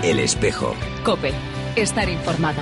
El Espejo. COPE. Estar informado.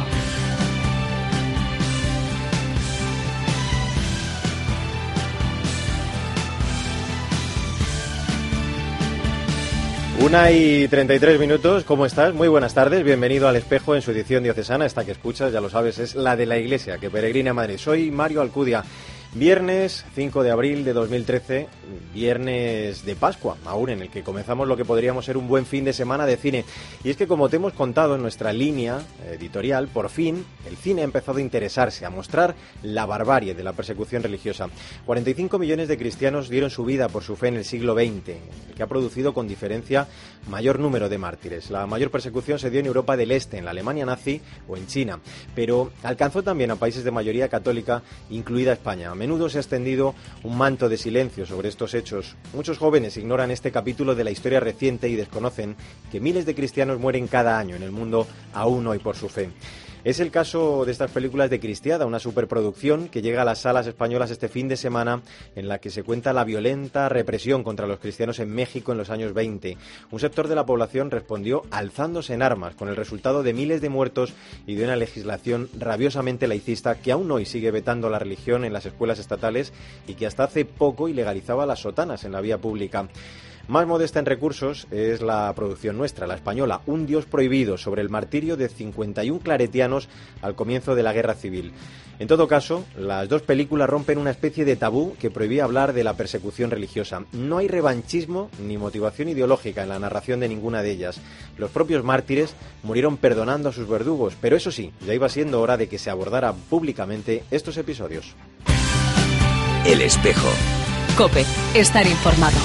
Una y 33 minutos, ¿cómo estás? Muy buenas tardes, bienvenido al Espejo en su edición diocesana. Esta que escuchas, ya lo sabes, es la de la Iglesia que peregrina a Madrid. Soy Mario Alcudia. Viernes 5 de abril de 2013, viernes de Pascua, aún en el que comenzamos lo que podríamos ser un buen fin de semana de cine. Y es que, como te hemos contado en nuestra línea editorial, por fin el cine ha empezado a interesarse, a mostrar la barbarie de la persecución religiosa. 45 millones de cristianos dieron su vida por su fe en el siglo XX, el que ha producido con diferencia mayor número de mártires. La mayor persecución se dio en Europa del Este, en la Alemania nazi o en China, pero alcanzó también a países de mayoría católica, incluida España. A menudo se ha extendido un manto de silencio sobre estos hechos. Muchos jóvenes ignoran este capítulo de la historia reciente y desconocen que miles de cristianos mueren cada año en el mundo aún hoy por su fe. Es el caso de estas películas de Cristiada, una superproducción que llega a las salas españolas este fin de semana, en la que se cuenta la violenta represión contra los cristianos en México en los años 20. Un sector de la población respondió alzándose en armas, con el resultado de miles de muertos y de una legislación rabiosamente laicista que aún hoy sigue vetando la religión en las escuelas estatales y que hasta hace poco ilegalizaba las sotanas en la vía pública. Más modesta en recursos es la producción nuestra, la española, Un Dios prohibido, sobre el martirio de 51 claretianos al comienzo de la Guerra Civil. En todo caso, las dos películas rompen una especie de tabú que prohibía hablar de la persecución religiosa. No hay revanchismo ni motivación ideológica en la narración de ninguna de ellas. Los propios mártires murieron perdonando a sus verdugos, pero eso sí, ya iba siendo hora de que se abordaran públicamente estos episodios. El Espejo. COPE. Estar informado.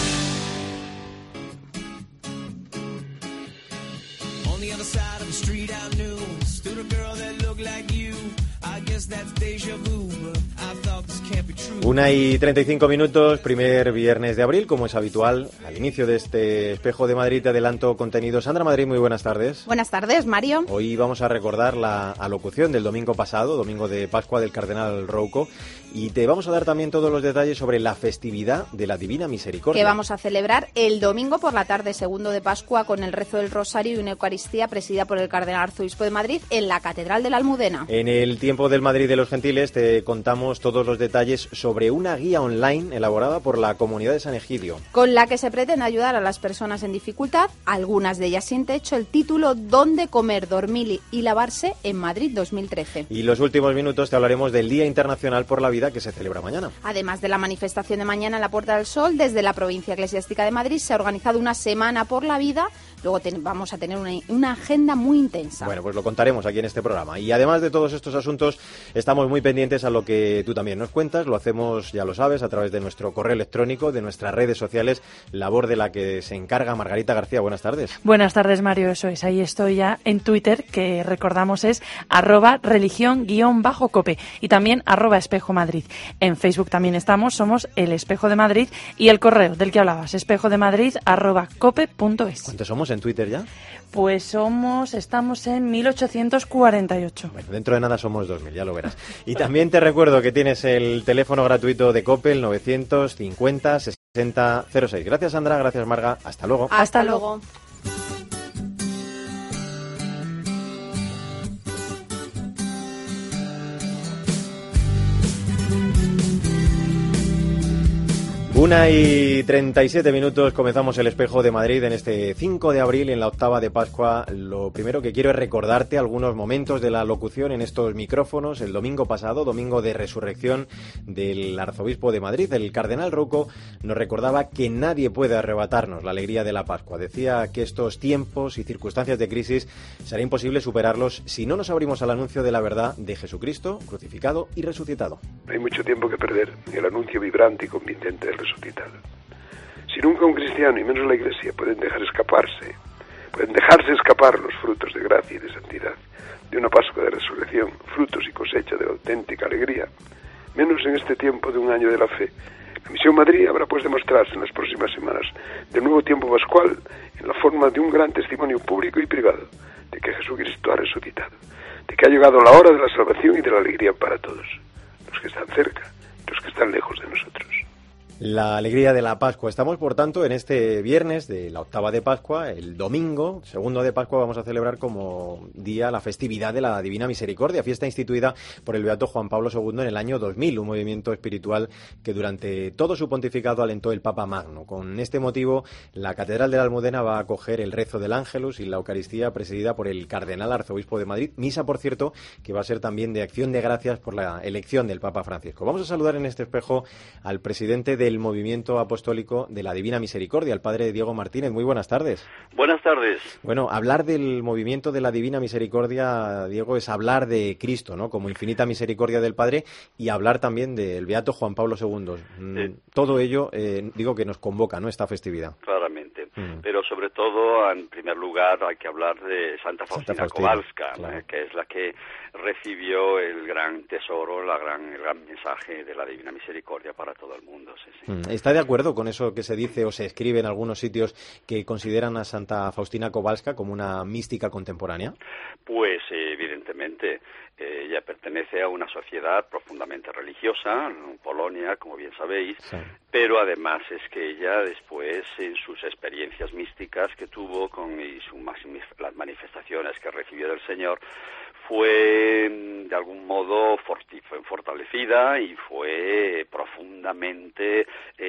Una y 35 minutos, primer viernes de abril, como es habitual. Al inicio de este Espejo de Madrid te adelanto contenido. Sandra Madrid, muy buenas tardes. Buenas tardes, Mario. Hoy vamos a recordar la alocución del domingo pasado, domingo de Pascua, del cardenal Rouco, y te vamos a dar también todos los detalles sobre la festividad de la Divina Misericordia, que vamos a celebrar el domingo por la tarde, segundo de Pascua, con el rezo del Rosario y una Eucaristía presidida por el cardenal arzobispo de Madrid en la Catedral de la Almudena. En el tiempo del Madrid de los Gentiles te contamos todos los detalles sobre una guía online elaborada por la Comunidad de San Egidio, con la que se pretende ayudar a las personas en dificultad, algunas de ellas sin techo. El título: ¿Dónde comer, dormir y lavarse en Madrid 2013? Y los últimos minutos te hablaremos del Día Internacional por la Vida, que se celebra mañana. Además de la manifestación de mañana en la Puerta del Sol, desde la Provincia Eclesiástica de Madrid se ha organizado una semana por la vida. Luego vamos a tener una agenda muy intensa. Bueno, pues lo contaremos aquí en este programa. Y además de todos estos asuntos, estamos muy pendientes a lo que tú también nos cuentas. Lo hacemos, ya lo sabes, a través de nuestro correo electrónico, de nuestras redes sociales, labor de la que se encarga Margarita García. Buenas tardes. Buenas tardes, Mario. Eso es. Ahí estoy ya en Twitter, que recordamos es @religión_cope y también @espejomadrid. En Facebook también estamos, somos El Espejo de Madrid, y el correo del que hablabas, espejodemadrid@cope.es. ¿Cuántos somos en Twitter ya? Pues estamos en 1848. Bueno, dentro de nada somos 2000, ya lo verás. Y también te recuerdo que tienes el teléfono gratuito de COPE, el 950 60 06. Gracias, Sandra, gracias, Marga. Hasta luego. Hasta luego. Una y 37 minutos, comenzamos el Espejo de Madrid en este 5 de abril, en la octava de Pascua. Lo primero que quiero es recordarte algunos momentos de la locución en estos micrófonos el domingo pasado, domingo de resurrección del arzobispo de Madrid. El cardenal Rouco nos recordaba que nadie puede arrebatarnos la alegría de la Pascua. Decía que estos tiempos y circunstancias de crisis será imposible superarlos si no nos abrimos al anuncio de la verdad de Jesucristo crucificado y resucitado. No hay mucho tiempo que perder en el anuncio vibrante y convincente del resucitado. Si nunca un cristiano, y menos la Iglesia, pueden dejarse escapar los frutos de gracia y de santidad de una Pascua de resurrección, frutos y cosecha de la auténtica alegría, menos en este tiempo de un año de la fe. La Misión Madrid habrá pues de mostrarse en las próximas semanas del nuevo tiempo pascual en la forma de un gran testimonio público y privado de que Jesucristo ha resucitado, de que ha llegado la hora de la salvación y de la alegría para todos, los que están cerca y los que están lejos de nosotros. La alegría de la Pascua. Estamos, por tanto, en este viernes de la octava de Pascua. El domingo, segundo de Pascua, vamos a celebrar como día la festividad de la Divina Misericordia, fiesta instituida por el beato Juan Pablo II en el año 2000, un movimiento espiritual que durante todo su pontificado alentó el Papa Magno. Con este motivo, la Catedral de la Almudena va a acoger el rezo del Ángelus y la Eucaristía presidida por el Cardenal Arzobispo de Madrid, misa, por cierto, que va a ser también de acción de gracias por la elección del Papa Francisco. Vamos a saludar en este espejo al presidente del Movimiento Apostólico de la Divina Misericordia, el padre Diego Martínez. Muy buenas tardes. Buenas tardes. Bueno, hablar del movimiento de la Divina Misericordia, Diego, es hablar de Cristo, ¿no? Como infinita misericordia del Padre, y hablar también del beato Juan Pablo II. Todo ello, digo, que nos convoca, ¿no?, esta festividad. Claramente. Pero sobre todo, en primer lugar, hay que hablar de Santa Faustina Kowalska, claro, que es la que recibió el gran tesoro, el gran mensaje de la Divina Misericordia para todo el mundo. Sí, sí. ¿Está de acuerdo con eso que se dice o se escribe en algunos sitios, que consideran a Santa Faustina Kowalska como una mística contemporánea? Pues evidentemente. Ella pertenece a una sociedad profundamente religiosa, en Polonia, como bien sabéis, sí, pero además es que ella después, en sus experiencias místicas que tuvo las manifestaciones que recibió del Señor, fue de algún modo fortalecida y fue profundamente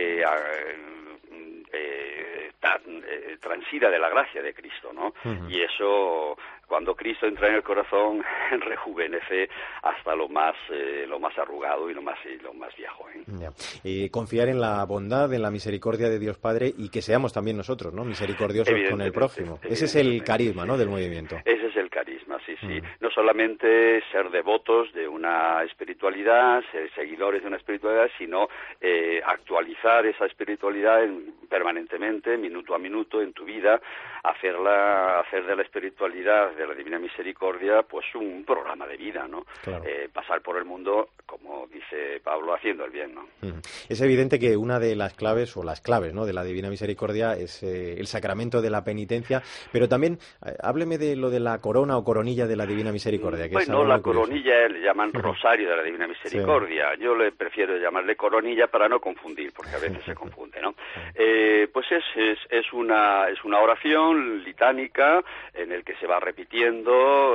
transida de la gracia de Cristo, ¿no? Y eso, cuando Cristo entra en el corazón, rejuvenece hasta lo más arrugado y lo más viejo, ¿eh? Ya. Y confiar en la bondad, en la misericordia de Dios Padre, y que seamos también nosotros, ¿no?, misericordiosos con el prójimo. Ese es el carisma, ¿no?, del movimiento. Ese es el carisma, sí, sí. No solamente ser devotos de una espiritualidad, ser seguidores de una espiritualidad, sino actualizar esa espiritualidad permanentemente, minuto a minuto, en tu vida, hacer de la espiritualidad de la Divina Misericordia pues un programa de vida, ¿no? Claro. Pasar por el mundo, como dice Pablo, haciendo el bien, ¿no? Es evidente que una de las claves, o las claves, ¿no?, de la Divina Misericordia es el sacramento de la penitencia, pero también hábleme de lo de la corona o coronilla de la Divina Misericordia. Que bueno, la coronilla le llaman rosario de la Divina Misericordia. Sí. Yo le prefiero llamarle coronilla para no confundir, porque a veces se confunde, ¿no? Pues es una oración litánica en el que se va repitiendo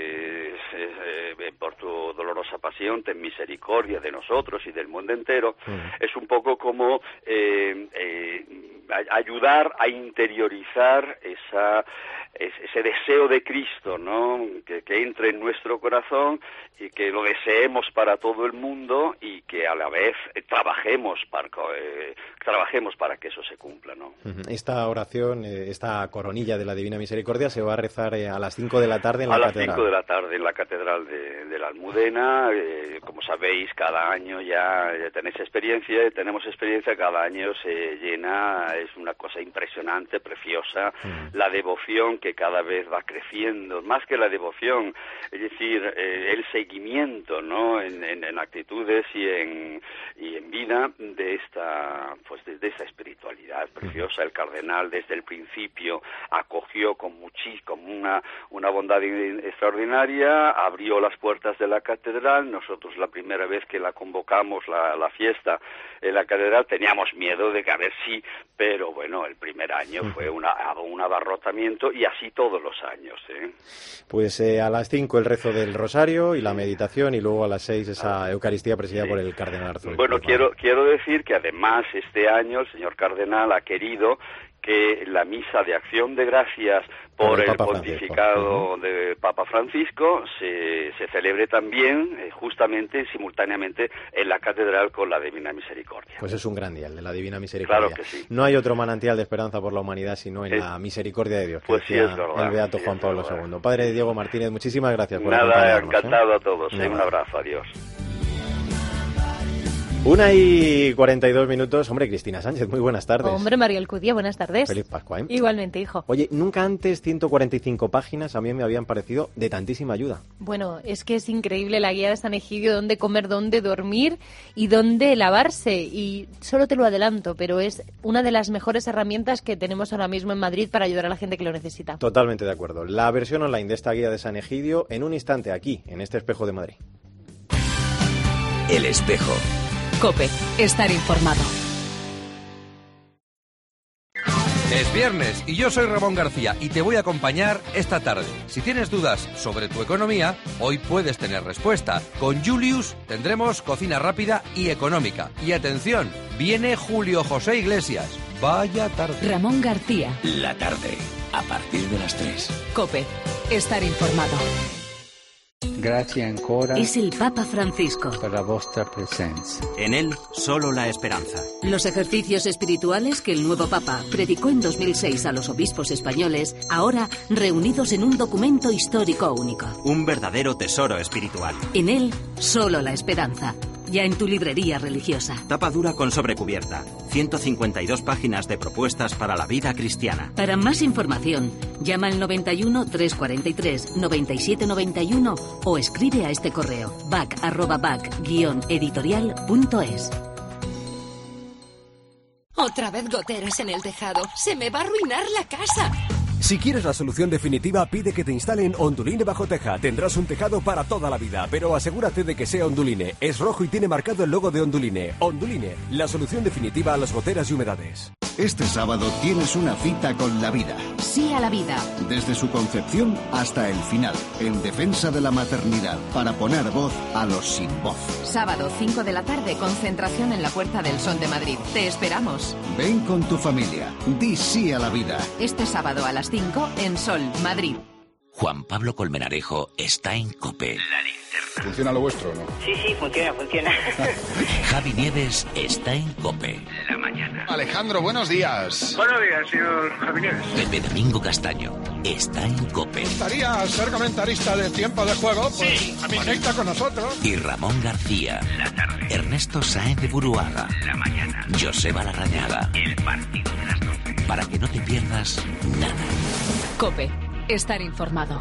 por tu dolorosa pasión, ten misericordia de nosotros y del mundo entero. Es un poco como ayudar a interiorizar ese deseo de Cristo, ¿no?, que entre en nuestro corazón y que lo deseemos para todo el mundo y que a la vez trabajemos para que eso se cumpla, ¿no? Esta oración, esta coronilla de la Divina Misericordia, se va a rezar a las 5 de la tarde en la catedral. A las 5 de la tarde en la Catedral de la Almudena. Como sabéis, cada año ya tenemos experiencia, cada año se llena, es una cosa impresionante, preciosa, la devoción que cada vez va creciendo, más que la devoción, es decir, el seguimiento, ¿no?, en actitudes y en vida de esta espiritualidad preciosa. El cardenal desde el principio acogió con una bondad extraordinaria, abrió las puertas de la catedral. Nosotros, la primera vez que la convocamos, la fiesta en la catedral, teníamos miedo de que a ver si, pero bueno, el primer año fue un abarrotamiento, y así todos los años, ¿eh? Pues a las 5 el rezo del Rosario y la meditación, y luego a las 6 esa Eucaristía presidida por el Cardenal Arzobispo. Bueno, quiero decir que además este año el señor Cardenal ha querido que la misa de acción de gracias por el pontificado de Papa Francisco se celebre también, justamente, simultáneamente, en la catedral con la Divina Misericordia. Pues es un gran día, el de la Divina Misericordia. Claro que sí. No hay otro manantial de esperanza por la humanidad sino en la misericordia de Dios, que pues decía sí, es verdad, el beato Juan Pablo II. Padre Diego Martínez, muchísimas gracias por acompañarnos. Nada, encantado a todos. Un abrazo, adiós. 1:42. Hombre, Cristina Sánchez, muy buenas tardes. Hombre, Mario Alcudia, buenas tardes. Feliz Pascua, ¿eh? Igualmente, hijo. Oye, nunca antes 145 páginas a mí me habían parecido de tantísima ayuda. Bueno, es que es increíble la guía de San Egidio, dónde comer, dónde dormir y dónde lavarse. Y solo te lo adelanto, pero es una de las mejores herramientas que tenemos ahora mismo en Madrid para ayudar a la gente que lo necesita. Totalmente de acuerdo. La versión online de esta guía de San Egidio en un instante aquí, en este Espejo de Madrid. El Espejo. COPE. Estar informado. Es viernes y yo soy Ramón García y te voy a acompañar esta tarde. Si tienes dudas sobre tu economía, hoy puedes tener respuesta. Con Julius tendremos cocina rápida y económica. Y atención, viene Julio José Iglesias. Vaya tarde. Ramón García. La tarde, a partir de las 3. COPE. Estar informado. Grazie ancora. Es el Papa Francisco. Per la vostra presenza. En él, solo la esperanza. Los ejercicios espirituales que el nuevo Papa predicó en 2006 a los obispos españoles, ahora reunidos en un documento histórico único. Un verdadero tesoro espiritual. En él, solo la esperanza. Ya en tu librería religiosa. Tapa dura con sobrecubierta. 152 páginas de propuestas para la vida cristiana. Para más información, llama al 91 343 9791 o escribe a este correo bac@bac-editorial.es. Otra vez goteras en el tejado. Se me va a arruinar la casa. Si quieres la solución definitiva, pide que te instalen Onduline bajo teja. Tendrás un tejado para toda la vida, pero asegúrate de que sea Onduline. Es rojo y tiene marcado el logo de Onduline. Onduline, la solución definitiva a las goteras y humedades. Este sábado tienes una cita con la vida. Sí a la vida. Desde su concepción hasta el final, en defensa de la maternidad, para poner voz a los sin voz. Sábado 5 de la tarde, concentración en la Puerta del Sol de Madrid. Te esperamos. Ven con tu familia. Di sí a la vida. Este sábado a las 5 en Sol, Madrid. Juan Pablo Colmenarejo está en COPE. La linterna. ¿Funciona lo vuestro o no? Sí, funciona. Javi Nieves está en COPE. La mañana. Alejandro, buenos días. Buenos días, señor Javi Nieves. Pepe Domingo Castaño está en COPE. ¿Gustaría ser comentarista de Tiempo de Juego? Pues sí, conecta con nosotros. Y Ramón García. La tarde. Ernesto Sáenz de Buruaga. La mañana. Joseba Larrañaga. El partido de las 12. Para que no te pierdas nada. COPE. Estar informado.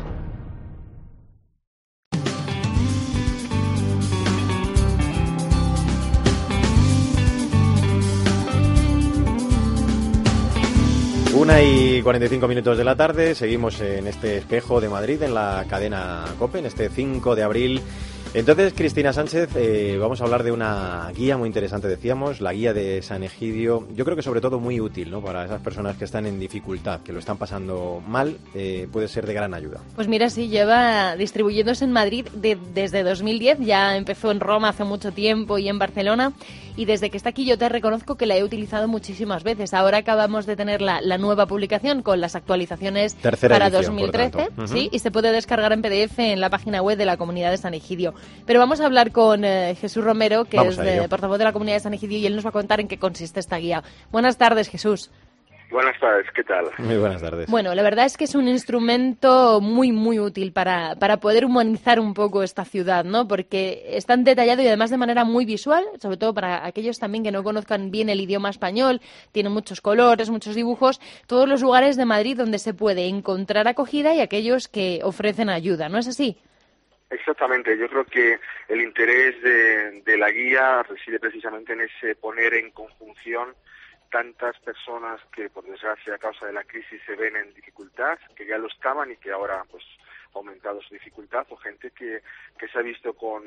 Una y 45 minutos de la tarde, seguimos en este espejo de Madrid, en la cadena COPE, en este 5 de abril. Entonces, Cristina Sánchez, vamos a hablar de una guía muy interesante, decíamos, la guía de San Egidio. Yo creo que sobre todo muy útil, ¿no?, para esas personas que están en dificultad, que lo están pasando mal, puede ser de gran ayuda. Pues mira, sí, lleva distribuyéndose en Madrid desde 2010, ya empezó en Roma hace mucho tiempo y en Barcelona, y desde que está aquí yo te reconozco que la he utilizado muchísimas veces. Ahora acabamos de tener la nueva publicación con las actualizaciones para edición, 2013, ¿sí? Y se puede descargar en PDF en la página web de la Comunidad de San Egidio. Pero vamos a hablar con Jesús Romero, que es portavoz de la Comunidad de San Egidio, y él nos va a contar en qué consiste esta guía. Buenas tardes, Jesús. Buenas tardes, ¿qué tal? Muy buenas tardes. Bueno, la verdad es que es un instrumento muy, muy útil para poder humanizar un poco esta ciudad, ¿no? Porque es tan detallado y además de manera muy visual, sobre todo para aquellos también que no conozcan bien el idioma español, tiene muchos colores, muchos dibujos, todos los lugares de Madrid donde se puede encontrar acogida y aquellos que ofrecen ayuda, ¿no es así? Exactamente, yo creo que el interés de la guía reside precisamente en ese poner en conjunción tantas personas que, por desgracia, a causa de la crisis se ven en dificultad, que ya lo estaban y que ahora pues ha aumentado su dificultad, o gente que se ha visto con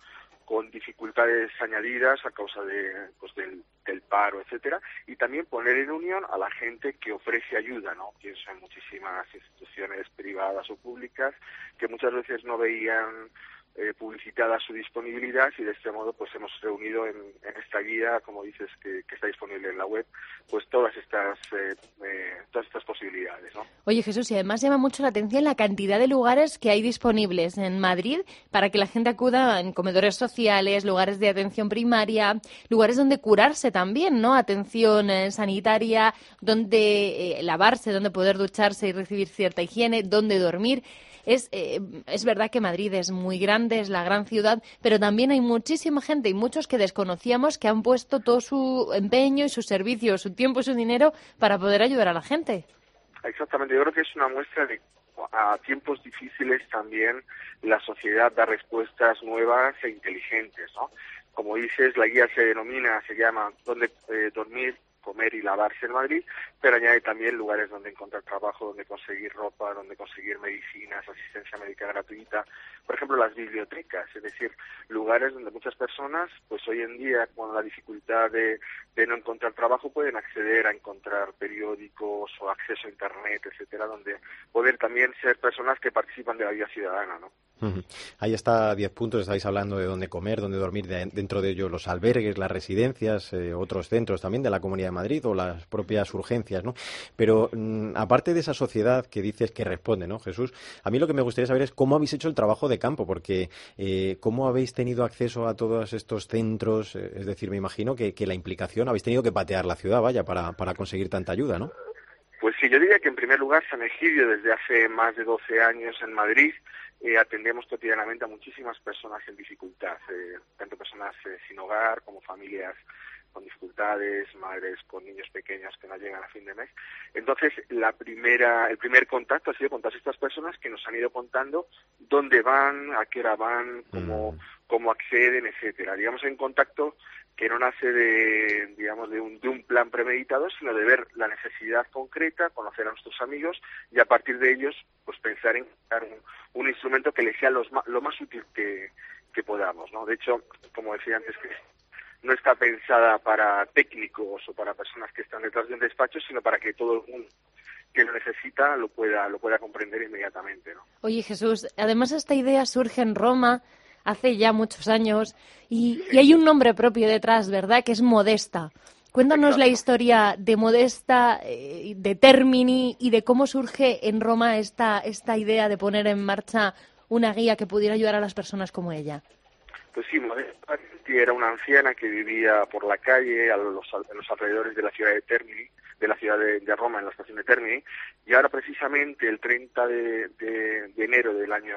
dificultades añadidas a causa del paro, etcétera, y también poner en unión a la gente que ofrece ayuda, ¿no? Pienso en muchísimas instituciones privadas o públicas que muchas veces no veían publicitada su disponibilidad, y de este modo pues hemos reunido en esta guía, como dices, que está disponible en la web, pues todas estas posibilidades, ¿no? Oye, Jesús, y además llama mucho la atención la cantidad de lugares que hay disponibles en Madrid para que la gente acuda en comedores sociales, lugares de atención primaria, lugares donde curarse también, ¿no? Atención sanitaria, donde lavarse, donde poder ducharse y recibir cierta higiene, donde dormir. Es verdad que Madrid es muy grande, es la gran ciudad, pero también hay muchísima gente y muchos que desconocíamos que han puesto todo su empeño y su servicio, su tiempo y su dinero para poder ayudar a la gente. Exactamente, yo creo que es una muestra de a tiempos difíciles también la sociedad da respuestas nuevas e inteligentes, ¿no? Como dices, la guía se llama Dónde dormir, comer y lavarse en Madrid, pero añade también lugares donde encontrar trabajo, donde conseguir ropa, donde conseguir medicinas, asistencia médica gratuita, por ejemplo las bibliotecas, es decir, lugares donde muchas personas, pues hoy en día con la dificultad de no encontrar trabajo pueden acceder a encontrar periódicos o acceso a internet, etcétera, donde poder también ser personas que participan de la vida ciudadana, ¿no? Ahí está 10 puntos, estáis hablando de dónde comer, dónde dormir, dentro de ellos los albergues, las residencias, otros centros también de la Comunidad de Madrid o las propias urgencias, ¿no? Pero aparte de esa sociedad que dices que responde, ¿no, Jesús? A mí lo que me gustaría saber es cómo habéis hecho el trabajo de campo, porque cómo habéis tenido acceso a todos estos centros, es decir, me imagino que la implicación, habéis tenido que patear la ciudad, vaya, para conseguir tanta ayuda, ¿no? Pues sí, yo diría que en primer lugar San Egidio desde hace más de 12 años en Madrid atendemos cotidianamente a muchísimas personas en dificultad, tanto personas sin hogar como familias con dificultades, madres con niños pequeños que no llegan a fin de mes. Entonces, el primer contacto ha sido con todas estas personas que nos han ido contando dónde van, a qué hora van, cómo acceden, etcétera. Digamos, hay un contacto que no nace de un plan premeditado, sino de ver la necesidad concreta, conocer a nuestros amigos y a partir de ellos pues pensar en dar un instrumento que les sea lo más útil que podamos, ¿no? De hecho, como decía antes, que no está pensada para técnicos o para personas que están detrás de un despacho, sino para que todo el mundo que lo necesita lo pueda comprender inmediatamente, ¿no? Oye, Jesús, además esta idea surge en Roma hace ya muchos años y hay un nombre propio detrás, ¿verdad?, que es Modesta. Cuéntanos la historia de Modesta, de Termini y de cómo surge en Roma esta idea de poner en marcha una guía que pudiera ayudar a las personas como ella. Pues sí, Modesta era una anciana que vivía por la calle en los alrededores de la ciudad de Termini, de la ciudad de Roma, en la estación de Termini, y ahora precisamente el 30 de enero del año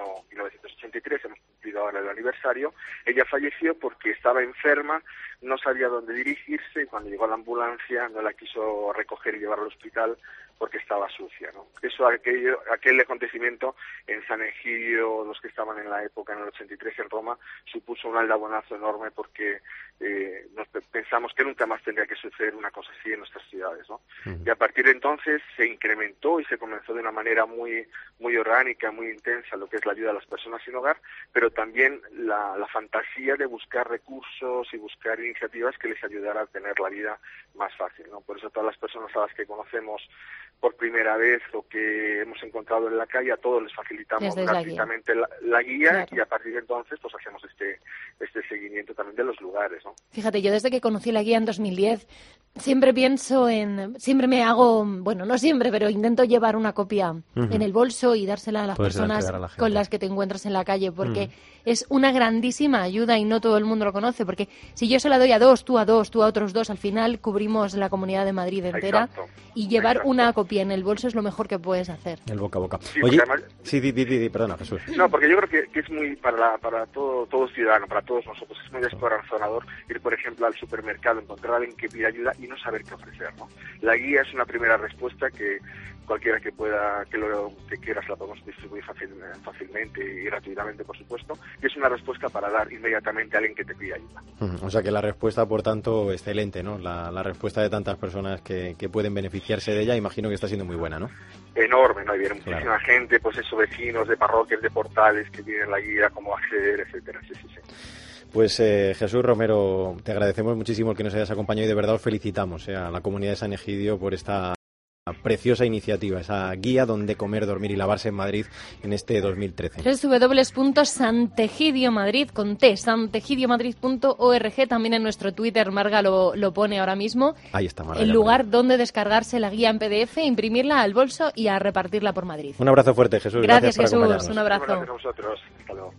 1983, hemos cumplido ahora el aniversario, ella falleció porque estaba enferma, no sabía dónde dirigirse y cuando llegó la ambulancia no la quiso recoger y llevar al hospital porque estaba sucia, ¿no? Aquel acontecimiento en San Egidio, los que estaban en la época, en el 83 en Roma, supuso un aldabonazo enorme porque pensamos que nunca más tendría que suceder una cosa así en nuestras ciudades, ¿no? Y a partir de entonces se incrementó y se comenzó de una manera muy orgánica, muy intensa lo que es la ayuda a las personas sin hogar, pero también la fantasía de buscar recursos y buscar iniciativas que les ayudaran a tener la vida más fácil, ¿no? Por eso todas las personas a las que conocemos por primera vez o que hemos encontrado en la calle, a todos les facilitamos gratuitamente la guía, claro. Y a partir de entonces pues hacemos este seguimiento también de los lugares, ¿no? Fíjate, yo desde que conocí la guía en 2010 siempre me hago, bueno, no siempre, pero intento llevar una copia en el bolso y dársela a las personas con las que te encuentras en la calle, porque es una grandísima ayuda y no todo el mundo lo conoce, porque si yo se la doy a dos, tú a otros dos, al final cubrimos la Comunidad de Madrid entera. Exacto. Y llevar una copia en el bolso es lo mejor que puedes hacer. El boca a boca. Sí, oye, además, perdona, Jesús. No, porque yo creo que es muy para todo ciudadano, para todos nosotros, es muy descorazonador ir, por ejemplo, al supermercado, encontrar a alguien que pida ayuda y no saber qué ofrecer, ¿no? La guía es una primera respuesta que cualquiera que quiera se la podemos distribuir fácilmente y gratuitamente, por supuesto, y es una respuesta para dar inmediatamente a alguien que te pida ayuda. O sea que la respuesta, por tanto, excelente, ¿no? La respuesta de tantas personas que pueden beneficiarse de ella, imagino que está siendo muy buena, ¿no? Enorme, ¿no? Y viene muchísima gente, pues eso, vecinos de parroquias, de portales que tienen la guía, cómo acceder, etcétera. Sí. Pues Jesús Romero, te agradecemos muchísimo el que nos hayas acompañado y de verdad os felicitamos a la comunidad de San Egidio por esta preciosa iniciativa, esa guía donde comer, dormir y lavarse en Madrid en este 2013. www.santegidiomadrid con T, santegidiomadrid.org, también en nuestro Twitter Marga lo pone ahora mismo. Ahí está, Marga. El lugar donde descargarse la guía en PDF, imprimirla al bolso y a repartirla por Madrid. Un abrazo fuerte, Jesús. Gracias por Jesús, acompañarnos. un abrazo. Gracias a vosotros. Hasta luego.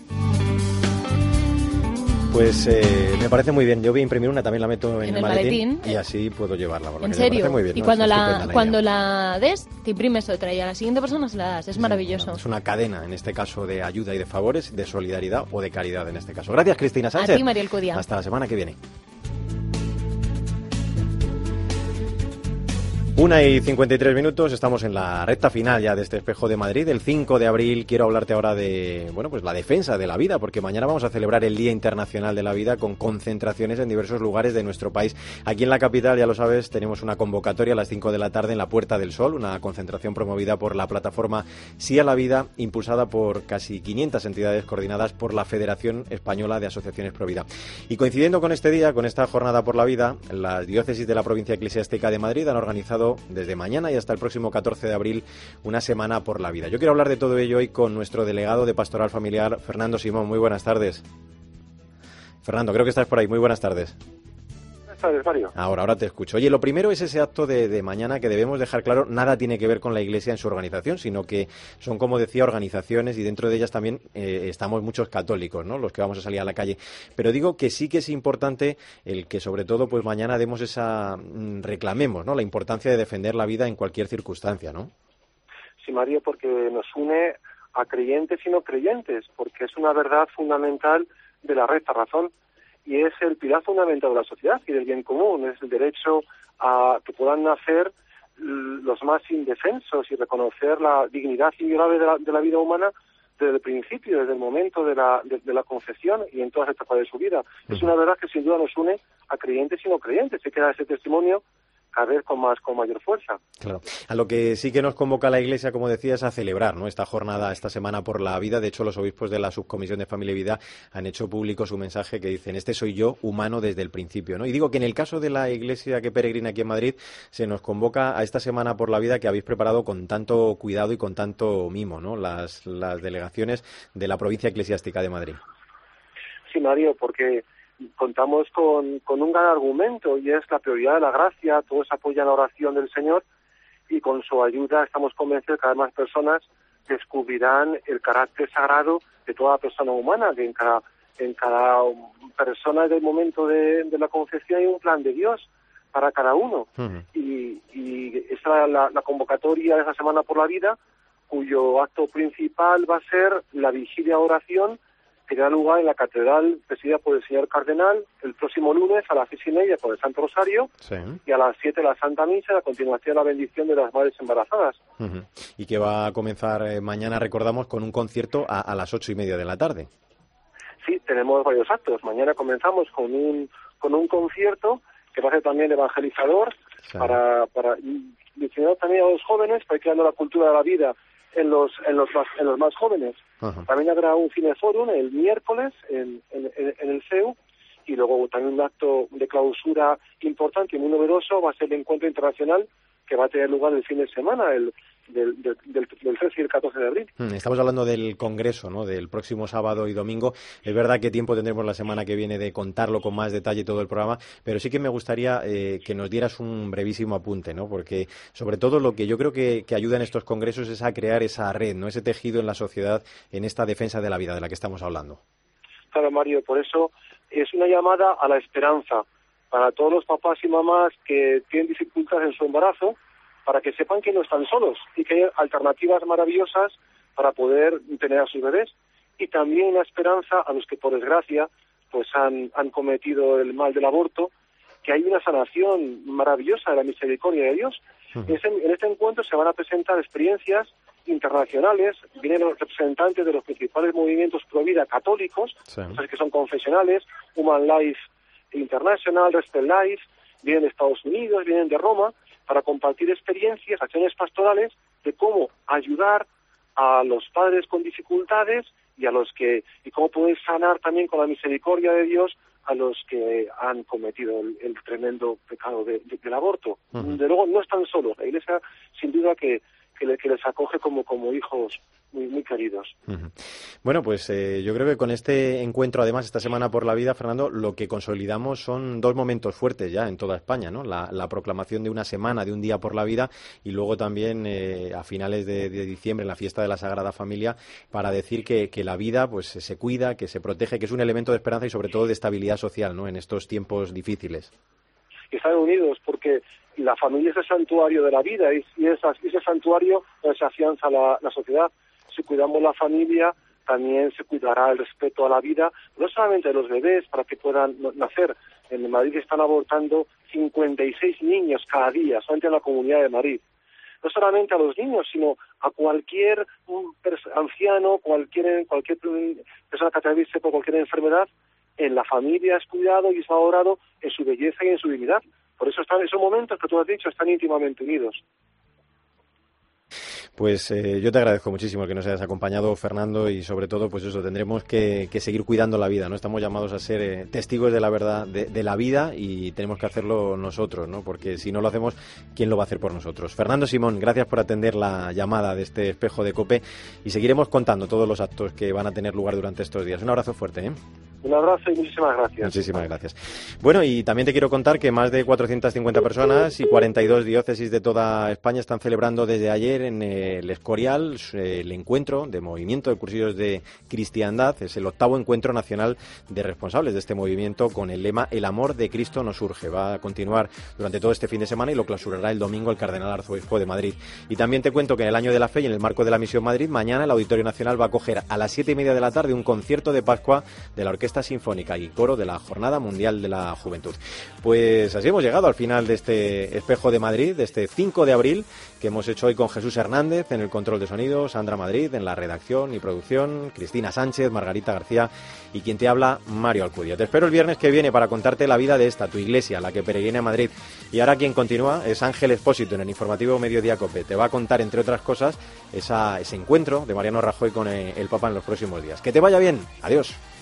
Pues me parece muy bien. Yo voy a imprimir una, también la meto en el maletín y así puedo llevarla. ¿En serio? Muy bien, y cuando la des, te imprimes otra y a la siguiente persona se la das. Es maravilloso. Es una cadena, en este caso, de ayuda y de favores, de solidaridad o de caridad en este caso. Gracias, Cristina Sánchez. A ti, María Alcudia. Hasta la semana que viene. 1:53, estamos en la recta final ya de este Espejo de Madrid. El 5 de abril quiero hablarte ahora de, bueno, pues la defensa de la vida, porque mañana vamos a celebrar el Día Internacional de la Vida con concentraciones en diversos lugares de nuestro país. Aquí en la capital, ya lo sabes, tenemos una convocatoria a las 5 de la tarde en la Puerta del Sol, una concentración promovida por la plataforma Sí a la Vida, impulsada por casi 500 entidades coordinadas por la Federación Española de Asociaciones Pro Vida. Y coincidiendo con este día, con esta jornada por la vida, las diócesis de la provincia eclesiástica de Madrid han organizado desde mañana y hasta el próximo 14 de abril una semana por la vida. Yo quiero hablar de todo ello hoy con nuestro delegado de Pastoral Familiar, Fernando Simón. Muy buenas tardes. Fernando, creo que estás por ahí. Muy buenas tardes. Buenas tardes, Mario. Ahora te escucho. Oye, lo primero es ese acto de mañana que debemos dejar claro, nada tiene que ver con la Iglesia en su organización, sino que son, como decía, organizaciones y dentro de ellas también estamos muchos católicos, ¿no?, los que vamos a salir a la calle. Pero digo que sí que es importante el que sobre todo pues mañana demos reclamemos, ¿no?, la importancia de defender la vida en cualquier circunstancia, ¿no? Sí, Mario, porque nos une a creyentes y no creyentes, porque es una verdad fundamental de la recta razón. Y es el pilar fundamental de la sociedad y del bien común, es el derecho a que puedan nacer los más indefensos y reconocer la dignidad inviolable de la vida humana desde el principio, desde el momento de la concepción y en todas las etapas de su vida. Es una verdad que sin duda nos une a creyentes y no creyentes. Se queda ese testimonio cada vez con mayor fuerza. Claro. A lo que sí que nos convoca la Iglesia, como decías, a celebrar, ¿no?, esta jornada, esta semana por la vida. De hecho, los obispos de la Subcomisión de Familia y Vida han hecho público su mensaje que dicen: este soy yo, humano desde el principio, ¿no? Y digo que en el caso de la Iglesia que peregrina aquí en Madrid, se nos convoca a esta semana por la vida que habéis preparado con tanto cuidado y con tanto mimo, ¿no?, las delegaciones de la provincia eclesiástica de Madrid. Sí, Mario, porque contamos con un gran argumento y es la prioridad de la gracia. Todos apoyan la oración del Señor y con su ayuda estamos convencidos que cada vez más personas descubrirán el carácter sagrado de toda persona humana, que en cada persona del momento de la concepción hay un plan de Dios para cada uno. Y esta la convocatoria de esa Semana por la Vida, cuyo acto principal va a ser la vigilia de oración que da lugar en la catedral presidida por el señor cardenal el próximo lunes a las 6:30 por el Santo Rosario, sí, y a las 7 la Santa Misa, y a continuación la bendición de las madres embarazadas. Y que va a comenzar mañana, recordamos, con un concierto a las 8:30 de la tarde. Sí, tenemos varios actos. Mañana comenzamos con un concierto que va a ser también evangelizador, sí, para destinar también a los jóvenes, para ir creando la cultura de la vida en los más jóvenes. También habrá un cineforum el miércoles en el CEU, y luego también un acto de clausura importante y muy numeroso va a ser el encuentro internacional que va a tener lugar el fin de semana, del 13 y el 14 de abril. Estamos hablando del Congreso, ¿no?, del próximo sábado y domingo. Es verdad que tiempo tendremos la semana que viene de contarlo con más detalle todo el programa, pero sí que me gustaría que nos dieras un brevísimo apunte, ¿no?, porque sobre todo lo que yo creo que ayuda en estos congresos es a crear esa red, ¿no?, ese tejido en la sociedad en esta defensa de la vida de la que estamos hablando. Claro, Mario, por eso es una llamada a la esperanza para todos los papás y mamás que tienen dificultades en su embarazo, para que sepan que no están solos y que hay alternativas maravillosas para poder tener a sus bebés, y también una esperanza a los que por desgracia pues han cometido el mal del aborto, que hay una sanación maravillosa de la misericordia de Dios. En este encuentro se van a presentar experiencias internacionales, vienen los representantes de los principales movimientos pro vida católicos, sí, que son confesionales, Human Life International, Respect Life, vienen de Estados Unidos, vienen de Roma, para compartir experiencias, acciones pastorales de cómo ayudar a los padres con dificultades y cómo poder sanar también con la misericordia de Dios a los que han cometido el tremendo pecado del aborto. De luego no están solos. La Iglesia, sin duda, que les acoge como hijos muy, muy queridos. Bueno, pues yo creo que con este encuentro, además, esta Semana por la Vida, Fernando, lo que consolidamos son dos momentos fuertes ya en toda España, ¿no? La proclamación de una semana, de un día por la vida, y luego también a finales de diciembre, en la fiesta de la Sagrada Familia, para decir que la vida pues se cuida, que se protege, que es un elemento de esperanza y sobre todo de estabilidad social, ¿no?, en estos tiempos difíciles. Y están unidos porque la familia es el santuario de la vida, y ese santuario donde se afianza la sociedad. Si cuidamos la familia, también se cuidará el respeto a la vida, no solamente de los bebés para que puedan nacer, En Madrid están abortando 56 niños cada día, solamente en la Comunidad de Madrid. No solamente a los niños, sino a cualquier anciano, cualquier persona que atraviese por cualquier enfermedad. En la familia es cuidado y es valorado en su belleza y en su dignidad. Por eso están esos momentos que tú has dicho, están íntimamente unidos. Pues yo te agradezco muchísimo que nos hayas acompañado, Fernando, y sobre todo, pues eso, tendremos que seguir cuidando la vida, ¿no? Estamos llamados a ser testigos de la verdad de la vida y tenemos que hacerlo nosotros, ¿no? Porque si no lo hacemos, ¿quién lo va a hacer por nosotros? Fernando Simón, gracias por atender la llamada de este Espejo de COPE y seguiremos contando todos los actos que van a tener lugar durante estos días. Un abrazo fuerte, ¿eh? Un abrazo y muchísimas gracias. Muchísimas gracias. Bueno, y también te quiero contar que más de 450 personas y 42 diócesis de toda España están celebrando desde ayer en el Escorial el encuentro de movimiento de cursillos de cristiandad. Es el 8º encuentro nacional de responsables de este movimiento con el lema El amor de Cristo nos urge. Va a continuar durante todo este fin de semana y lo clausurará el domingo el Cardenal Arzobispo de Madrid. Y también te cuento que en el Año de la Fe y en el marco de la Misión Madrid, mañana el Auditorio Nacional va a acoger a las 7:30 de la tarde un concierto de Pascua de la Orquesta Sinfónica y Coro de la Jornada Mundial de la Juventud. Pues así hemos llegado al final de este Espejo de Madrid, de este 5 de abril, que hemos hecho hoy con Jesús Hernández en el control de sonido, Sandra Madrid en la redacción y producción, Cristina Sánchez, Margarita García y quien te habla, Mario Alcudia. Te espero el viernes que viene para contarte la vida de esta, tu iglesia, la que peregrina a Madrid. Y ahora quien continúa es Ángel Expósito en el informativo Mediodía COPE. Te va a contar, entre otras cosas, ese encuentro de Mariano Rajoy con el Papa en los próximos días. Que te vaya bien. Adiós.